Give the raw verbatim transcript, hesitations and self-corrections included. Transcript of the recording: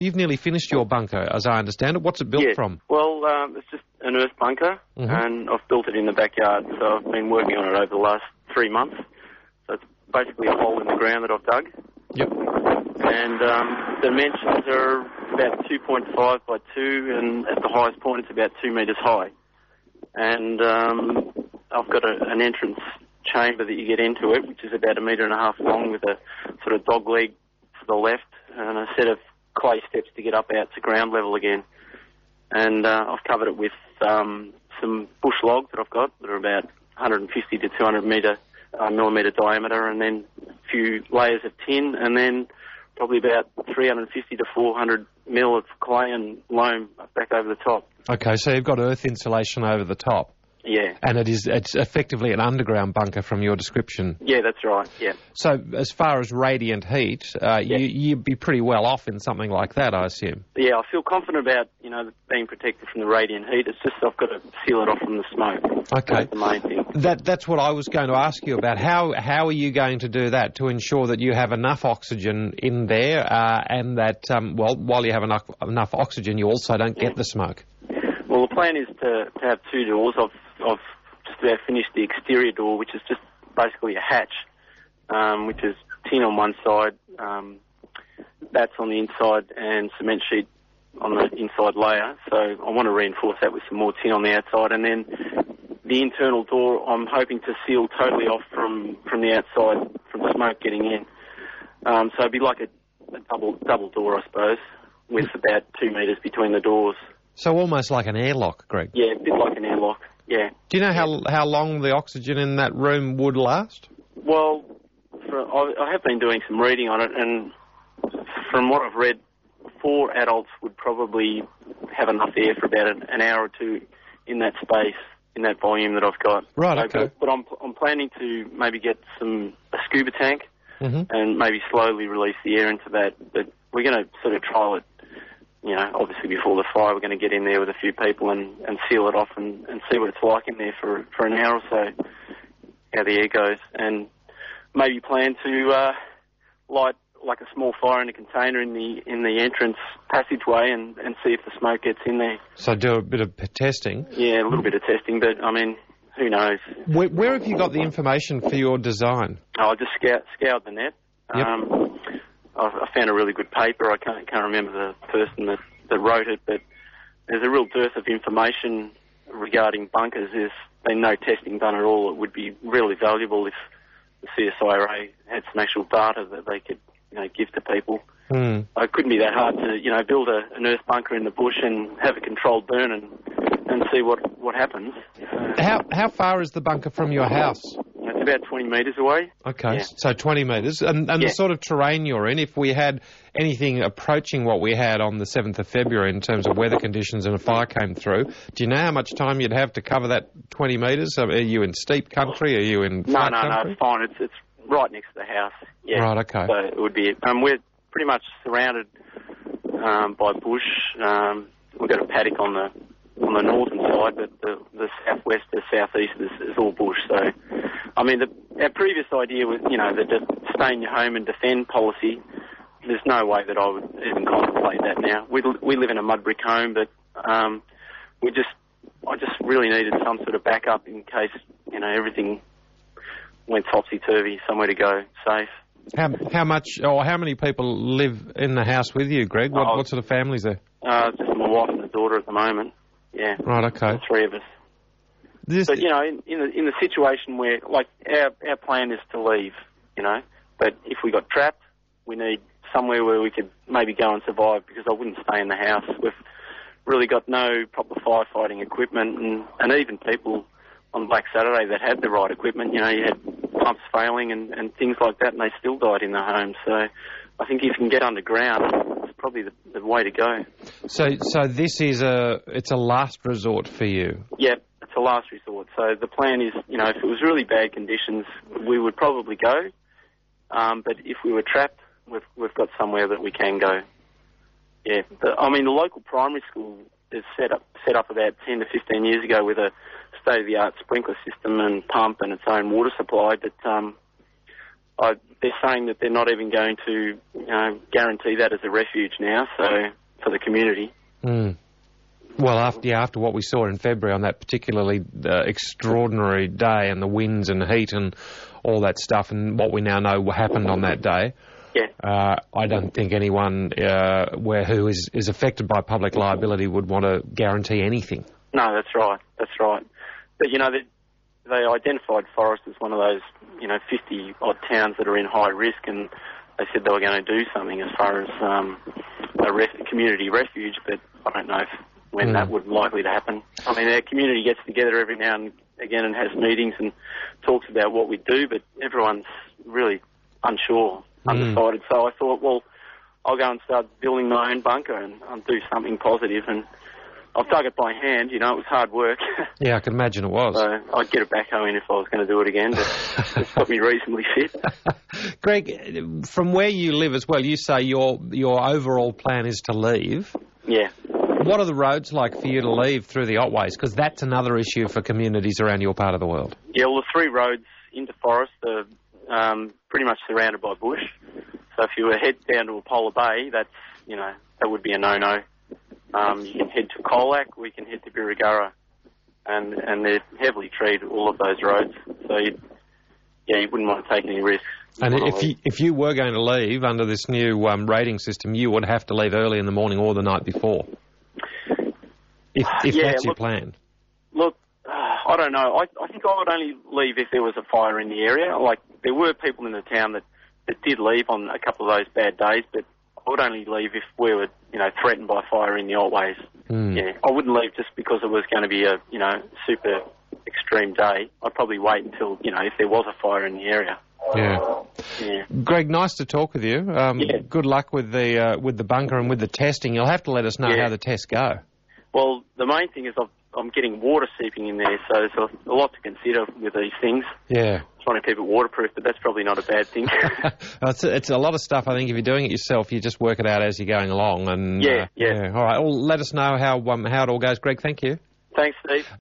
You've nearly finished your bunker, as I understand it. What's it built yeah. from? Well, um, it's just an earth bunker, mm-hmm. and I've built it in the backyard, so I've been working on it over the last three months. So it's basically a hole in the ground that I've dug. Yep. And um, the dimensions are about two point five by two, and at the highest point it's about two metres high. And um, I've got a, an entrance chamber that you get into it, which is about a metre and a half long with a sort of dog leg to the left and a set of clay steps to get up out to ground level again. And uh, I've covered it with um, some bush logs that I've got that are about one hundred fifty to two hundred metre, uh, millimetre diameter, and then a few layers of tin, and then probably about three hundred fifty to four hundred mil of clay and loam back over the top. Okay, so you've got earth insulation over the top. Yeah. And it is, it's effectively an underground bunker from your description. Yeah, that's right, yeah. So as far as radiant heat, uh, yeah. you, you'd be pretty well off in something like that, I assume. Yeah, I feel confident about, you know, being protected from the radiant heat. It's just I've got to seal it off from the smoke. Okay. That's the main thing. That, that's what I was going to ask you about. How, how are you going to do that to ensure that you have enough oxygen in there uh, and that, um, well, while you have enough, enough oxygen, you also don't get yeah. the smoke? Well, the plan is to, to have two doors. I've, I've just about finished the exterior door, which is just basically a hatch, um, which is tin on one side, um, bats on the inside, and cement sheet on the inside layer. So I want to reinforce that with some more tin on the outside. And then the internal door, I'm hoping to seal totally off from, from the outside, from smoke getting in. Um, so it'd be like a, a double double door, I suppose, with about two metres between the doors. So almost like an airlock, Greg? Yeah, a bit like an airlock, yeah. Do you know how how long the oxygen in that room would last? Well, for, I, I have been doing some reading on it, and from what I've read, four adults would probably have enough air for about an, an hour or two in that space, in that volume that I've got. Right, so, okay. But, but I'm, I'm planning to maybe get some a scuba tank mm-hmm. and maybe slowly release the air into that. But we're going to sort of trial it. You know, obviously before the fire, we're going to get in there with a few people and, and seal it off and, and see what it's like in there for for an hour or so, how the air goes, and maybe plan to uh, light like a small fire in a container in the in the entrance passageway and, and see if the smoke gets in there. So do a bit of testing. Yeah, a little bit of testing, but I mean, who knows? Where, where have you got the information for your design? Oh, I just scoured, scoured the net. Yep. Um, I found a really good paper. I can't, can't remember the person that, that wrote it, but there's a real dearth of information regarding bunkers. There's been no testing done at all. It would be really valuable if the C S I R A had some actual data that they could, you know, give to people. Mm. It couldn't be that hard to, you know, build a, an earth bunker in the bush and have a controlled burn and, and see what, what happens. How how far is the bunker from your house? It's about twenty metres away. Okay, yeah. So twenty metres. And, and yeah. the sort of terrain you're in, if we had anything approaching what we had on the seventh of February in terms of weather conditions and a fire came through, do you know how much time you'd have to cover that twenty metres? Are you in steep country? Are you in No, flat no, country? no, it's fine. It's, it's right next to the house. Yeah. Right, okay. So it would be... Um, we're pretty much surrounded um, by bush. Um, we've got a paddock on the on the northern side, but the, the southwest to southeast is, is all bush. So, I mean, the, our previous idea was, you know, the, the stay in your home and defend policy. There's no way that I would even contemplate that now. We we live in a mud brick home, but um, we just I just really needed some sort of backup in case, you know, everything went topsy-turvy, somewhere to go safe. How how much or how many people live in the house with you, Greg? What, oh, what sort of families are? Uh, just my wife and the daughter at the moment. Yeah. Right. Okay. The three of us. This but you know, in in the, in the situation where, like, our our plan is to leave, you know, but if we got trapped, we need somewhere where we could maybe go and survive, because I wouldn't stay in the house. We've really got no proper firefighting equipment, and and even people on Black Saturday that had the right equipment, you know, you had pumps failing and, and things like that, and they still died in their homes. So I think if you can get underground, it's probably the, the way to go. So so this is a, it's a last resort for you? Yeah, it's a last resort. So the plan is, you know, if it was really bad conditions, we would probably go. Um, but if we were trapped, we've, we've got somewhere that we can go. Yeah, the, I mean, the local primary school is set up set up about ten to fifteen years ago with a state-of-the-art sprinkler system and pump and its own water supply. But um, I they're saying that they're not even going to, you know, guarantee that as a refuge now, so for the community. Mm. Well, after yeah, after what we saw in February on that particularly uh, extraordinary day, and the winds and heat and all that stuff, and what we now know happened on that day, yeah, uh, I don't think anyone uh, where who is, is affected by public liability would want to guarantee anything. No, that's right. That's right. But you know, they, they identified Forrest as one of those, you know, fifty odd towns that are in high risk, and they said they were going to do something as far as um, a ref- community refuge. But I don't know if when mm. that would likely to happen. I mean, our community gets together every now and again and has meetings and talks about what we do, but everyone's really unsure, mm. undecided. So I thought, well, I'll go and start building my own bunker and I'll do something positive. And I've dug it by hand, you know, it was hard work. Yeah, I can imagine it was. So I'd get a backhoe in if I was going to do it again, but it's got me reasonably fit. Greg, from where you live as well, you say your your overall plan is to leave. Yeah. What are the roads like for you to leave through the Otways? Because that's another issue for communities around your part of the world. Yeah, well, the three roads into Forrest are um, pretty much surrounded by bush. So if you were head down to Apollo Bay, that's, you know, that would be a no-no. Um, you can head to Colac, we can head to Birregurra, and and they're heavily treed, all of those roads. So, you'd, yeah, you wouldn't want to take any risks. And if you, if you were going to leave under this new um, rating system, you would have to leave early in the morning or the night before. If, if yeah, that's your look, plan. Look, uh, I don't know. I, I think I would only leave if there was a fire in the area. Like, there were people in the town that, that did leave on a couple of those bad days, but I would only leave if we were, you know, threatened by fire in the Otways. Mm. Yeah, I wouldn't leave just because it was going to be a, you know, super extreme day. I'd probably wait until, you know, if there was a fire in the area. Yeah. Yeah. Greg, nice to talk with you. Um, yeah. Good luck with the uh, with the bunker and with the testing. You'll have to let us know yeah. how the tests go. Well, the main thing is I've, I'm getting water seeping in there, so there's a, a lot to consider with these things. Yeah. Trying to keep it waterproof, but that's probably not a bad thing. it's, a, it's a lot of stuff, I think, if you're doing it yourself, you just work it out as you're going along. And Yeah, uh, yeah. yeah. All right, well, let us know how um, how it all goes. Greg, thank you. Thanks, Steve.